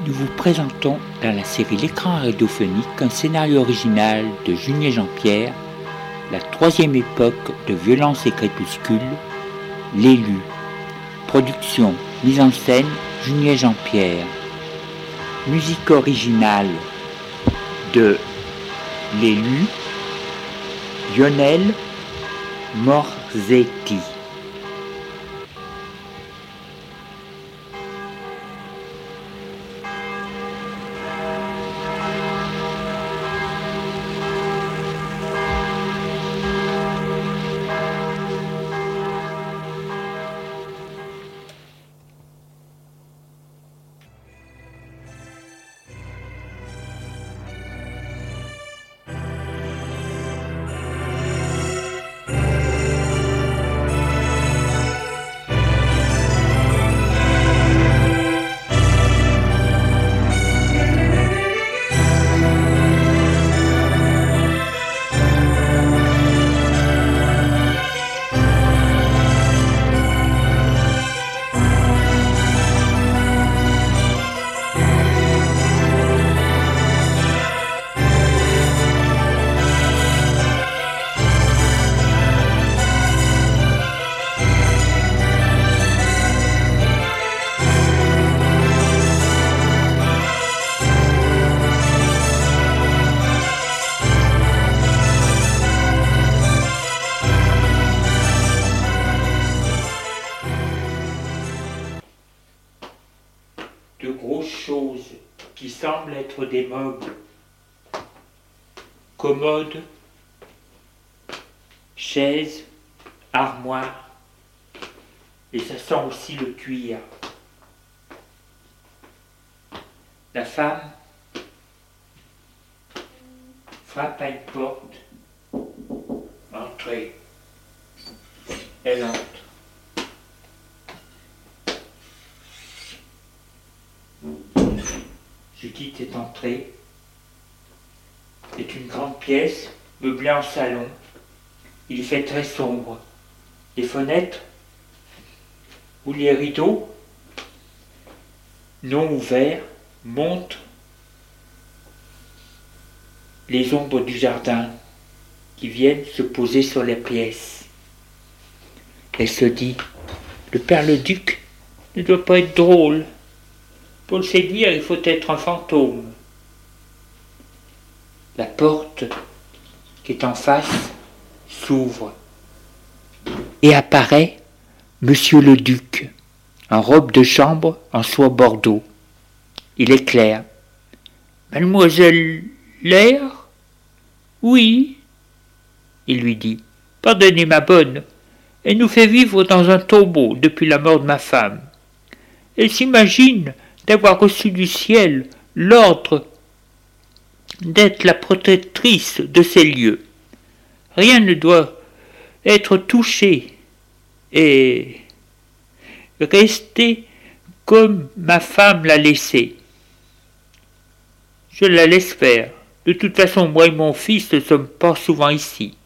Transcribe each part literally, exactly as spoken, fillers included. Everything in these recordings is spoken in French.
nous vous présentons dans la série L'écran radiophonique un scénario original de Junier Jean-Pierre, la troisième époque de Violence et Crépuscule, L'élu. Production, mise en scène, Junier Jean-Pierre. Musique originale de L'élu, Lionel Morzetti. De grosses choses qui semblent être des meubles, commodes, chaises, armoires, et ça sent aussi le cuir. La femme frappe à une porte. Entrez. Elle entre. Judith est entrée. C'est une grande pièce, meublée en salon. Il fait très sombre. Les fenêtres ou les rideaux non ouverts montrent les ombres du jardin qui viennent se poser sur les pièces. Elle se dit, le père le duc ne doit pas être drôle. Pour le séduire, il faut être un fantôme. La porte qui est en face s'ouvre et apparaît Monsieur le Duc, en robe de chambre en soie bordeaux. Il est clair. Mademoiselle Lair ? Oui, il lui dit. Pardonnez ma bonne, elle nous fait vivre dans un tombeau depuis la mort de ma femme. Elle s'imagine d'avoir reçu du ciel l'ordre d'être la protectrice de ces lieux. Rien ne doit être touché et rester comme ma femme l'a laissé. Je la laisse faire. De toute façon, moi et mon fils ne sommes pas souvent ici.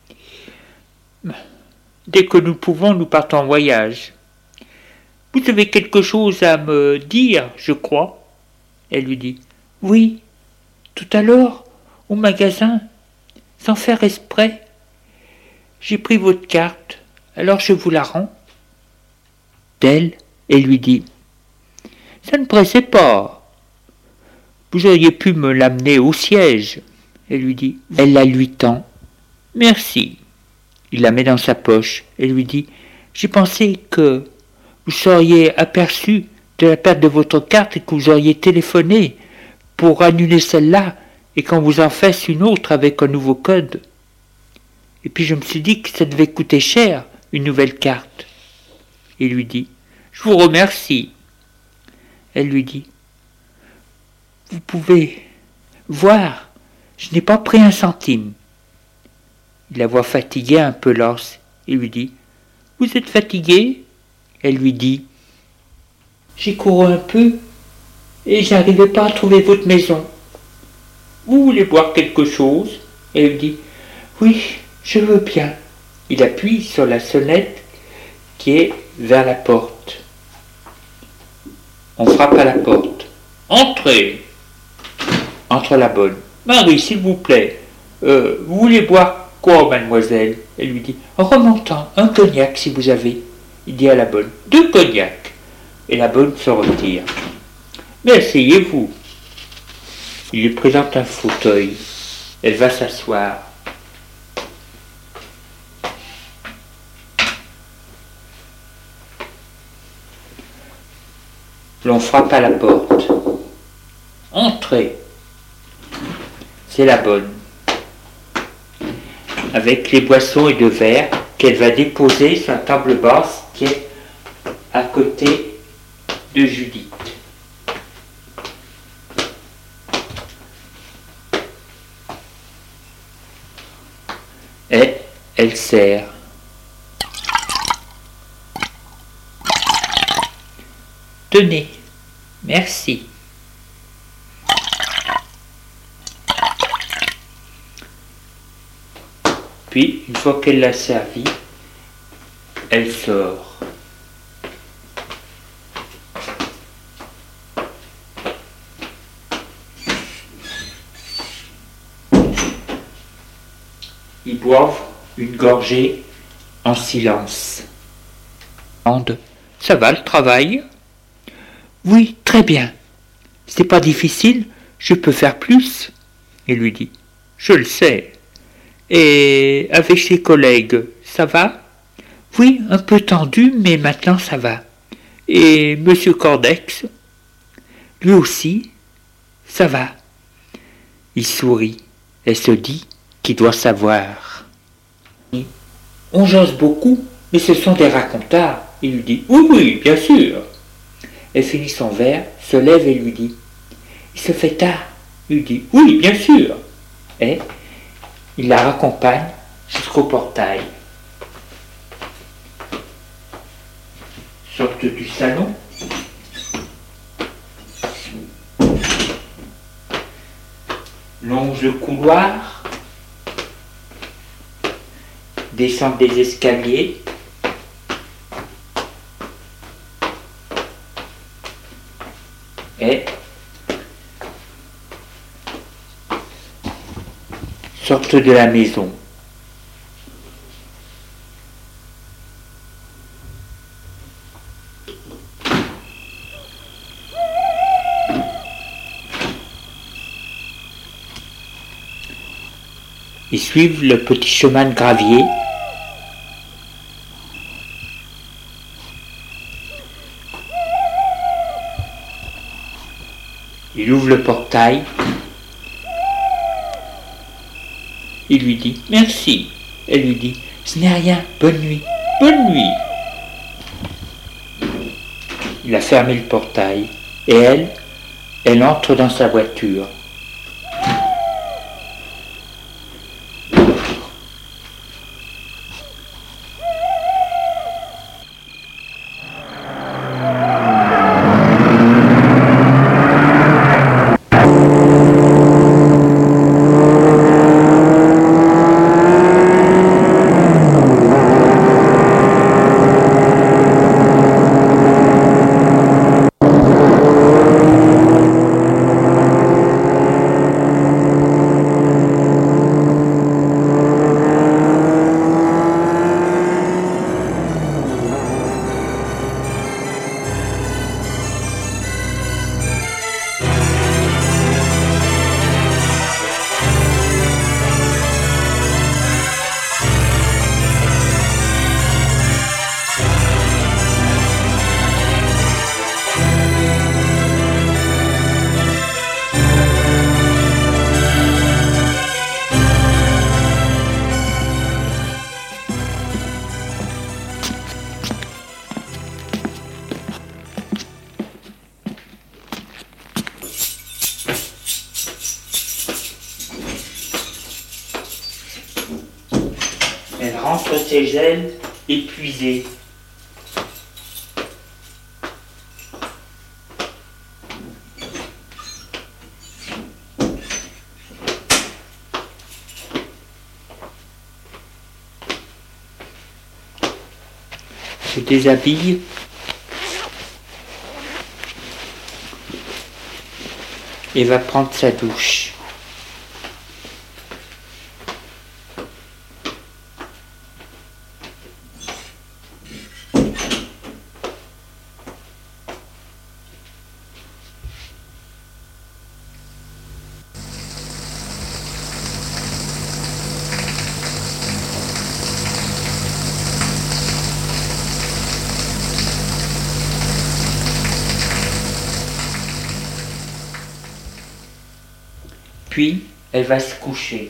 Dès que nous pouvons, nous partons en voyage. Vous avez quelque chose à me dire, je crois. Elle lui dit. Oui, tout à l'heure, au magasin, sans faire exprès, j'ai pris votre carte, alors je vous la rends. D'elle, elle lui dit. Ça ne pressait pas. Vous auriez pu me l'amener au siège. Elle lui dit. Elle la lui tend. Merci. Il la met dans sa poche. Elle lui dit. J'ai pensé que vous seriez aperçu de la perte de votre carte et que vous auriez téléphoné pour annuler celle-là et qu'on vous en fasse une autre avec un nouveau code. Et puis je me suis dit que ça devait coûter cher, une nouvelle carte. Il lui dit, je vous remercie. Elle lui dit, vous pouvez voir, je n'ai pas pris un centime. Il la voit fatiguée, un peu lasse. Il lui dit, vous êtes fatiguée ? Elle lui dit, j'ai couru un peu et j'arrivais pas à trouver votre maison. Vous voulez boire quelque chose ? Elle lui dit, oui, je veux bien. Il appuie sur la sonnette qui est vers la porte. On frappe à la porte. Entrez. Entre la bonne. Marie, s'il vous plaît, euh, vous voulez boire quoi, mademoiselle? Elle lui dit, remontant, un cognac si vous avez. Il dit à la bonne, deux cognacs. Et la bonne se retire. Mais asseyez-vous. Il lui présente un fauteuil. Elle va s'asseoir. L'on frappe à la porte. Entrez. C'est la bonne. Avec les boissons et de verre qu'elle va déposer sur la table basse qui est à côté de Judith. Et elle sert. Tenez, merci. Puis, une fois qu'elle l'a servi, elle sort. Ils boivent une gorgée en silence. Ça va le travail? Oui, très bien. C'est pas difficile, je peux faire plus. Il lui dit, je le sais. Et avec ses collègues, ça va? Oui, un peu tendu, mais maintenant ça va. Et monsieur Cordex? Lui aussi, ça va. Il sourit et se dit qu'il doit savoir. On jase beaucoup, mais ce sont des racontars. Il lui dit, oui, oui, bien sûr. Elle finit son verre, se lève et lui dit, il se fait tard. Il lui dit, oui, bien sûr. Et il la raccompagne jusqu'au portail. Sortent du salon. Longe le couloir. Descendent des escaliers. Et sortent de la maison. Ils suivent le petit chemin de gravier. Il ouvre le portail. Il lui dit « Merci ». Elle lui dit « Ce n'est rien, bonne nuit, bonne nuit ». Il a fermé le portail et elle, elle entre dans sa voiture. Elle rentre chez elle, épuisée. Se déshabille. et va prendre sa douche. Puis, elle va se coucher.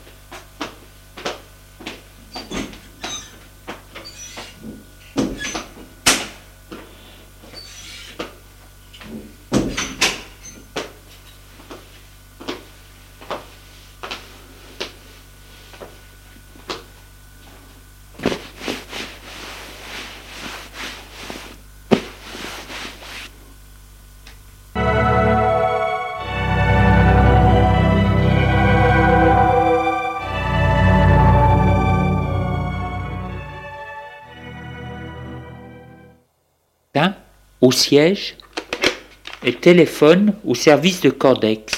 Au siège, elle téléphone au service de Cordex.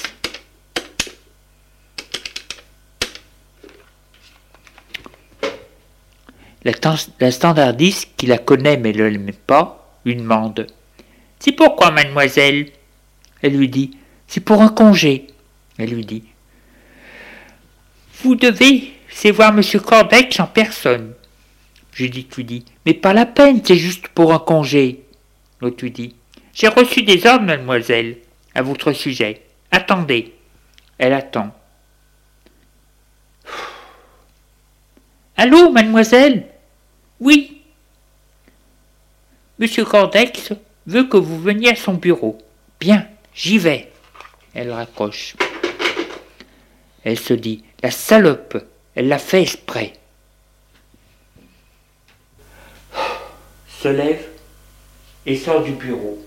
La, la standardiste, qui la connaît mais ne l'aime pas, lui demande « C'est pourquoi, mademoiselle ?» Elle lui dit « C'est pour un congé. » Elle lui dit « Vous devez, c'est voir monsieur Cordex en personne. » Judith lui dit « Mais pas la peine, c'est juste pour un congé. » L'autre lui dit « J'ai reçu des ordres, mademoiselle, à votre sujet. Attendez. » Elle attend. « Allô, mademoiselle ? » ?»« Oui. »« Monsieur Cordex veut que vous veniez à son bureau. »« Bien, j'y vais. » Elle raccroche. Elle se dit « La salope, elle l'a fait exprès. » Se lève et sort du bureau.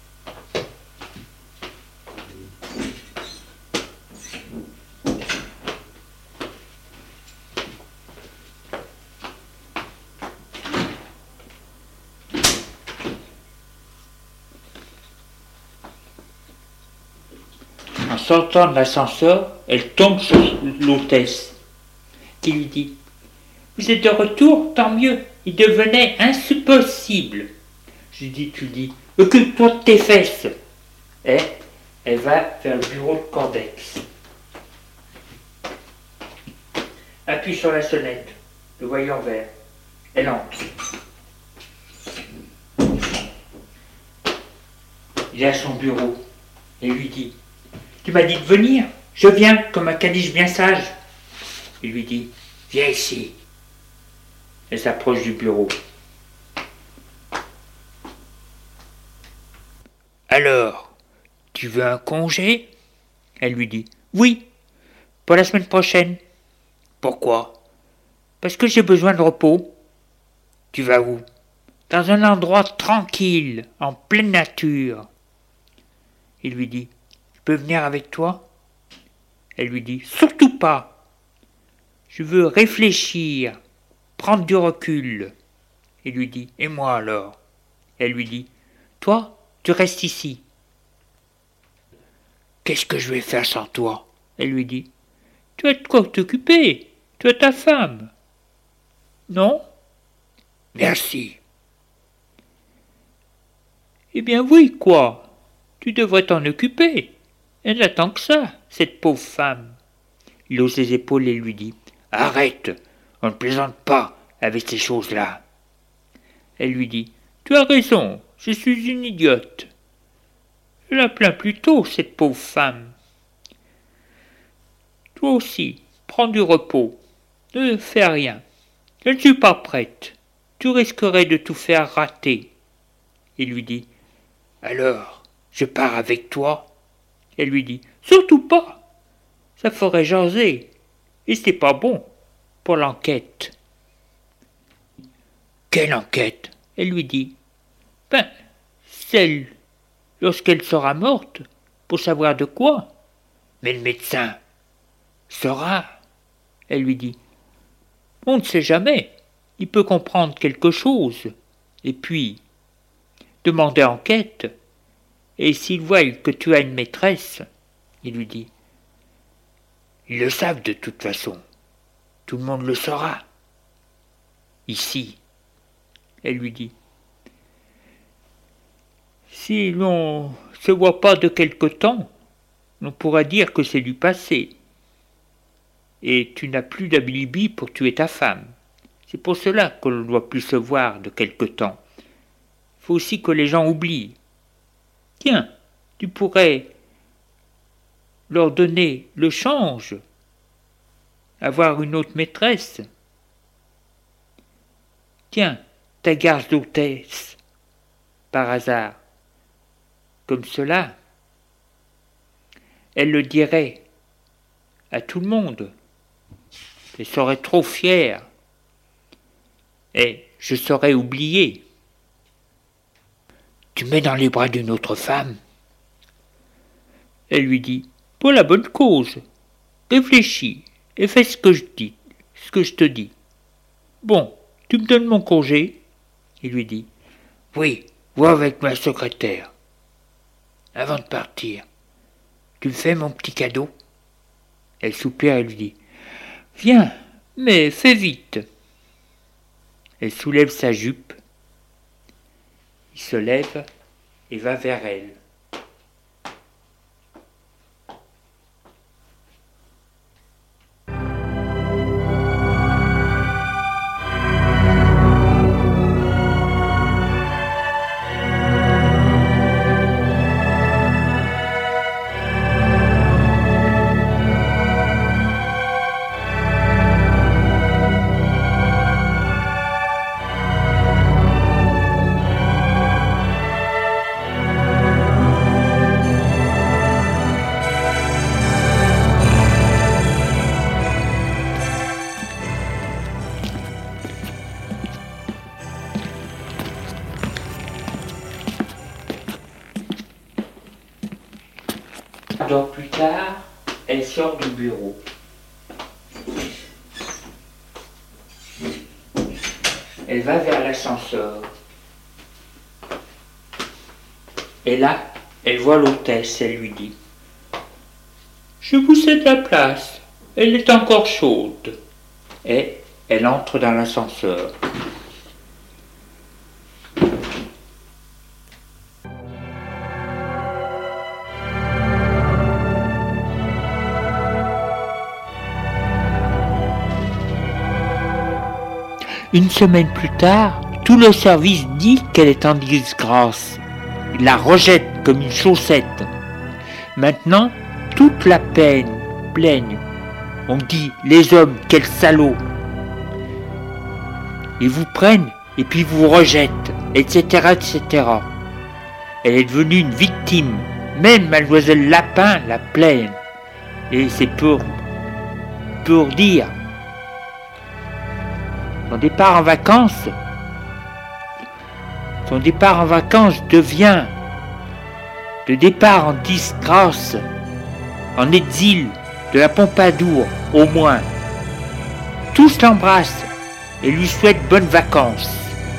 En sortant de l'ascenseur, elle tombe sur l'hôtesse, qui lui dit « Vous êtes de retour, tant mieux, il devenait impossible. » Judith lui dit « Occupe-toi de tes fesses !» Et elle va vers le bureau de Cordex. Appuie sur la sonnette, le voyant vert. Elle entre. Il est à son bureau et lui dit « Tu m'as dit de venir, je viens comme un caniche bien sage. » Il lui dit « Viens ici. » Elle s'approche du bureau. « Alors, tu veux un congé ?» Elle lui dit « Oui, pour la semaine prochaine. »« Pourquoi ?»« Parce que j'ai besoin de repos. »« Tu vas où ?»« Dans un endroit tranquille, en pleine nature. » Il lui dit « Je peux venir avec toi ?» Elle lui dit « Surtout pas. Je veux réfléchir, prendre du recul. » Il lui dit « Et moi alors ?» Elle lui dit « Toi, tu restes ici. »« Qu'est-ce que je vais faire sans toi ?» Elle lui dit « Tu as de quoi t'occuper, tu as ta femme. »« Non ?»« Merci. »« Eh bien oui, quoi. Tu devrais t'en occuper. Elle n'attend que ça, cette pauvre femme. » Il hausse les épaules et lui dit « Arrête, on ne plaisante pas avec ces choses-là. » Elle lui dit « Tu as raison, je suis une idiote. Je la plains plutôt, cette pauvre femme. Toi aussi, prends du repos, ne fais rien. Je ne suis pas prête, tu risquerais de tout faire rater. » Il lui dit « Alors, je pars avec toi ?» Elle lui dit « Surtout pas, ça ferait jaser, et c'est pas bon pour l'enquête. » « Quelle enquête ?» Elle lui dit « Ben, celle, lorsqu'elle sera morte, pour savoir de quoi. »« Mais le médecin saura. » Elle lui dit « On ne sait jamais, il peut comprendre quelque chose. Et puis, demander enquête, et s'il voit que tu as une maîtresse, Il lui dit. Ils le savent de toute façon. Tout le monde le saura. Ici. Elle lui dit. Si l'on ne se voit pas de quelque temps, on pourra dire que c'est du passé. Et tu n'as plus d'alibi pour tuer ta femme. C'est pour cela que l'on ne doit plus se voir de quelque temps. Il faut aussi que les gens oublient. Tiens, tu pourrais leur donner le change, avoir une autre maîtresse. Tiens, ta garde d'hôtesse, par hasard, comme cela, elle le dirait à tout le monde. Elle serait trop fière. Et je serais oublié. Tu mets dans les bras d'une autre femme. Elle lui dit, pour la bonne cause, réfléchis et fais ce que je dis, ce que je te dis. Bon, tu me donnes mon congé? Il lui dit, oui, vois avec ma secrétaire. Avant de partir, tu me fais mon petit cadeau? Elle soupire et lui dit, viens, mais fais vite. Elle soulève sa jupe. Il se lève et va vers elle. Deux heures plus tard, elle sort du bureau. Elle va vers l'ascenseur. Et là, elle voit l'hôtesse, elle lui dit « Je vous cède la place, elle est encore chaude. » Et elle entre dans l'ascenseur. Une semaine plus tard, tout le service dit qu'elle est en disgrâce. Il la rejette comme une chaussette. Maintenant, toute la peine, plaigne. On dit, les hommes, quels salauds. Ils vous prennent et puis vous rejettent, et cetera, et cetera. Elle est devenue une victime. Même Mademoiselle Lapin la plaint. Et c'est pour, pour dire. Son départ en vacances, son départ en vacances devient le départ en disgrâce, en exil de la Pompadour au moins. Tous l'embrassent et lui souhaitent bonnes vacances.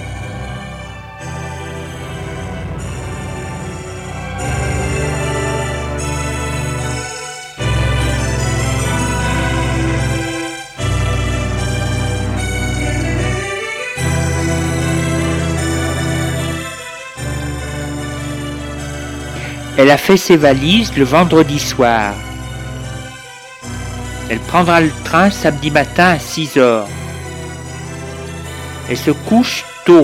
Elle a fait ses valises le vendredi soir. Elle prendra le train samedi matin à six heures. Elle se couche tôt.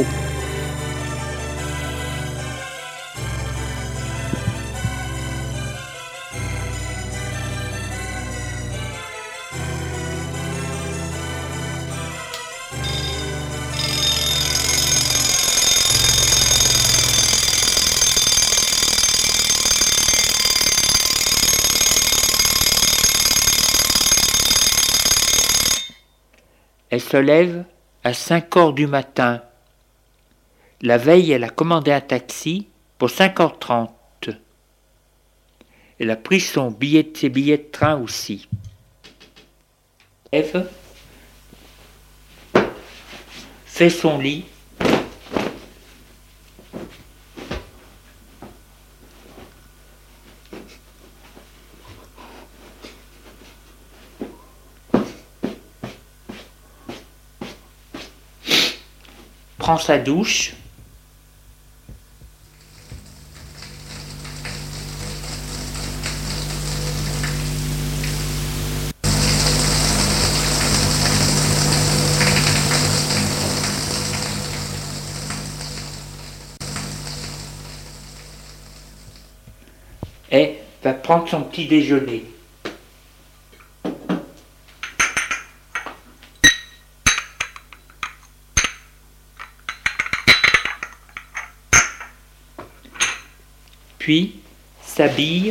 Elle se lève à cinq heures du matin. La veille, elle a commandé un taxi pour cinq heures trente. Elle a pris son billet, ses billets de train aussi. Eve fait son lit. prend sa douche. Et va prendre son petit déjeuner. Puis s'habille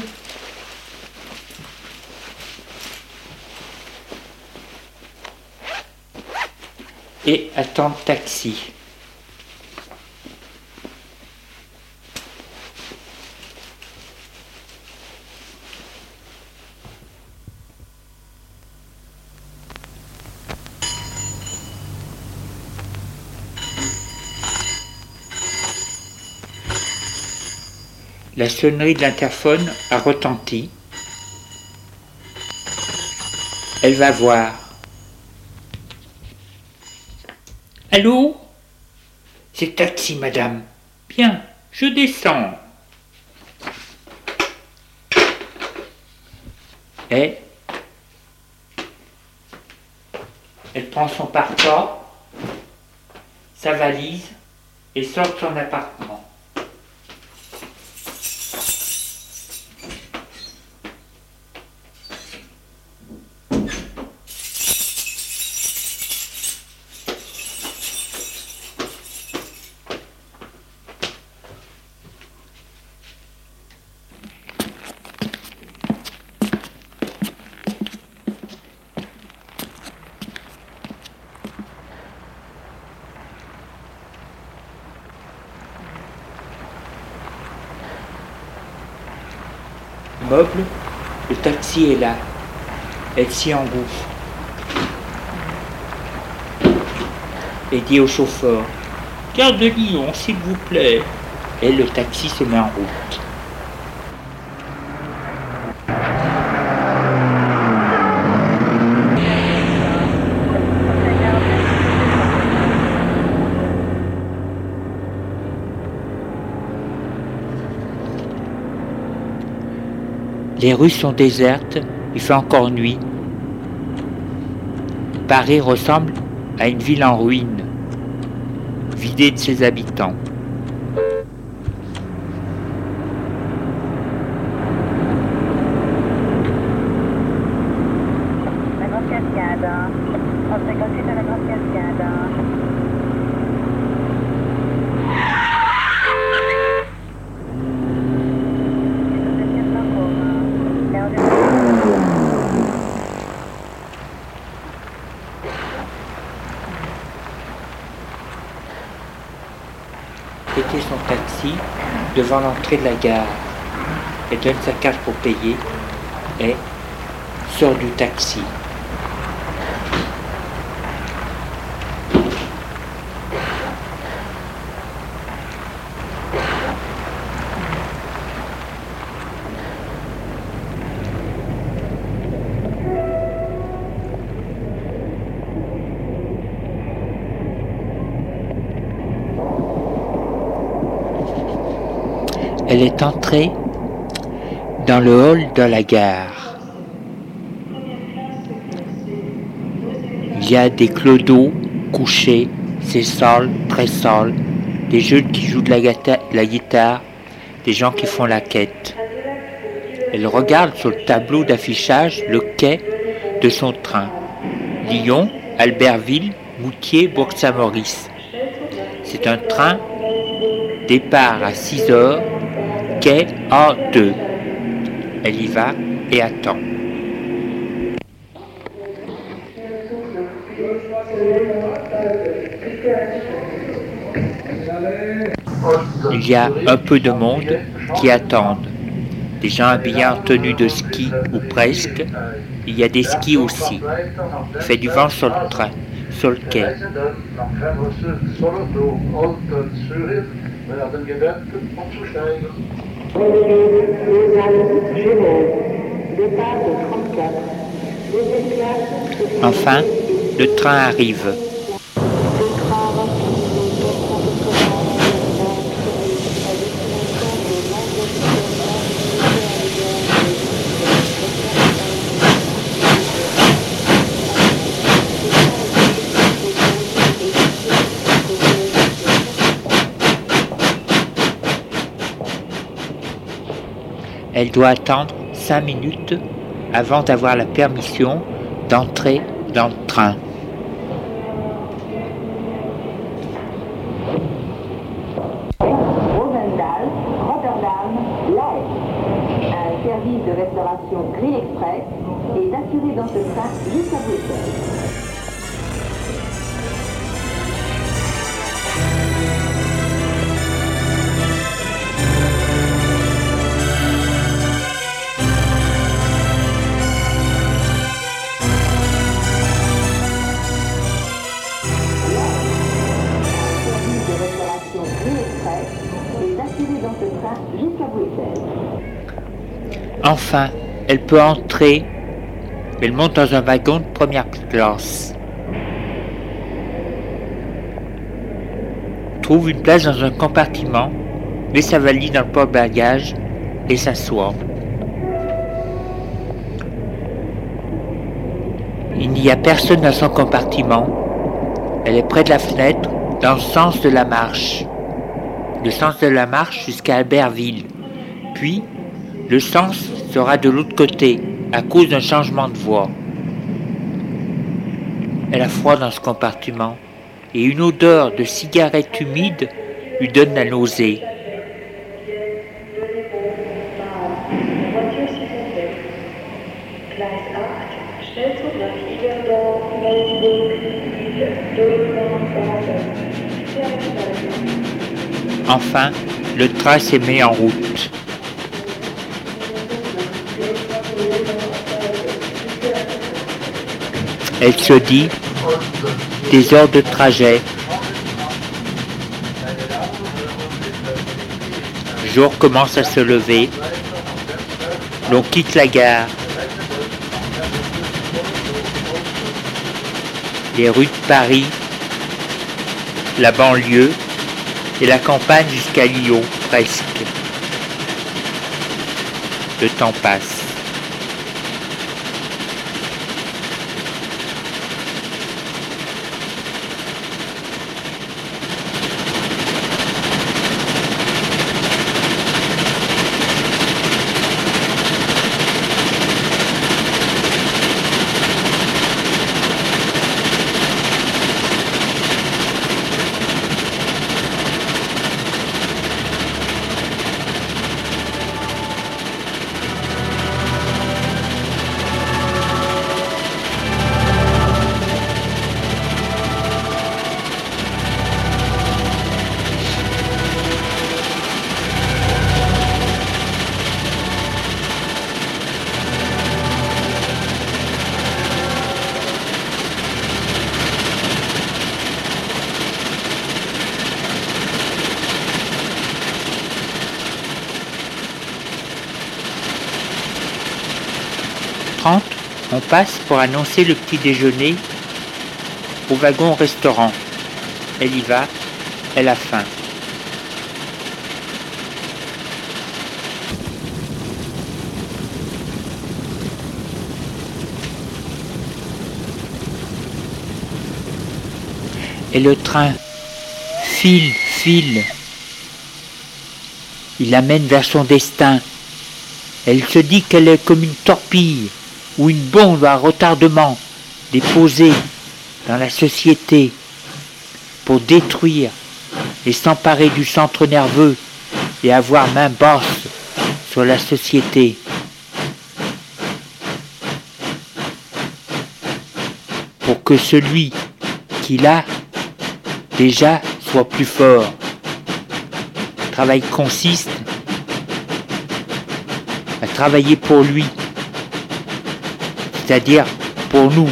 et attend le taxi. La sonnerie de l'interphone a retenti. Elle va voir. Allô? C'est taxi, madame. Bien, je descends. Et elle prend son parfum, sa valise et sort de son appartement. Meuble, le taxi est là. Elle s'y engouffre et dit au chauffeur: Gare de Lyon, s'il vous plaît. Et le taxi se met en route. Les rues sont désertes, il fait encore nuit. Paris ressemble à une ville en ruine, vidée de ses habitants. La Grande Cascade, trente cinquante-huit à la Grande Cascade. Était son taxi devant l'entrée de la gare. Elle donne sa carte pour payer et sort du taxi. Elle est entrée dans le hall de la gare. Il y a des clodos couchés, c'est sale, très sale, des jeunes qui jouent de la, gata- la guitare, des gens qui font la quête. Elle regarde sur le tableau d'affichage le quai de son train. Lyon, Albertville, Moutier, Bourg-Saint-Maurice. C'est un train, départ à six heures, quai A deux. Elle y va et attend. Il y a un peu de monde qui attendent. Des gens habillés en tenue de ski ou presque. Il y a des skis aussi. Il fait du vent sur le train, sur le quai. Enfin, le train arrive. Elle doit attendre cinq minutes avant d'avoir la permission d'entrer dans le train. Rosendal, Rotterdam, Laek. Un service de restauration Grill Express est assuré dans ce train jusqu'à Bruxelles. Enfin, elle peut entrer. Elle monte dans un wagon de première classe. Trouve une place dans un compartiment, met sa valise dans le porte-bagages et s'assoit. Il n'y a personne dans son compartiment. Elle est près de la fenêtre, dans le sens de la marche. Le sens de la marche jusqu'à Albertville. Puis, le sens sera de l'autre côté, à cause d'un changement de voie. Elle a froid dans ce compartiment, et une odeur de cigarette humide lui donne la nausée. Enfin, le train s'est mis en route. Elle se dit des heures de trajet. Le jour commence à se lever. L'on quitte la gare. Les rues de Paris, la banlieue et la campagne jusqu'à Lyon, presque. Le temps passe. On passe pour annoncer le petit déjeuner au wagon-restaurant. Elle y va, elle a faim. Et le train file, file. Il l'amène vers son destin. Elle se dit qu'elle est comme une torpille ou une bombe à retardement déposée dans la société pour détruire et s'emparer du centre nerveux et avoir main basse sur la société. Pour que celui qui l'a déjà soit plus fort. Le travail consiste à travailler pour lui, c'est-à-dire pour nous.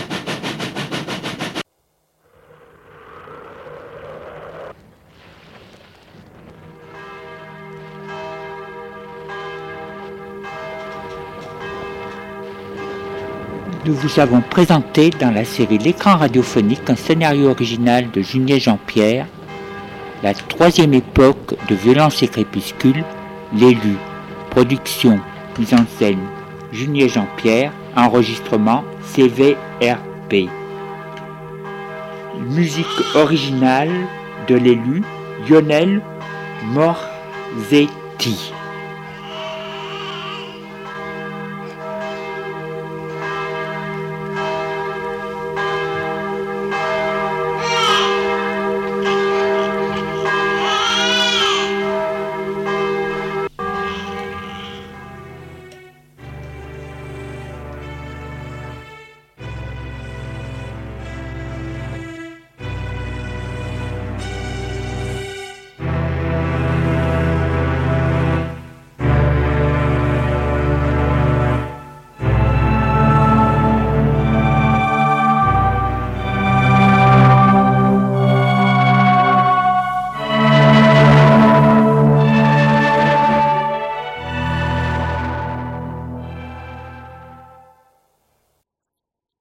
Nous vous avons présenté dans la série L'écran radiophonique un scénario original de Junier Jean-Pierre, la troisième époque de Violence et Crépuscule, l'élu, production, mise en scène, Junier Jean-Pierre, enregistrement C V R P. Musique originale de l'élu, Lionel Morzetti.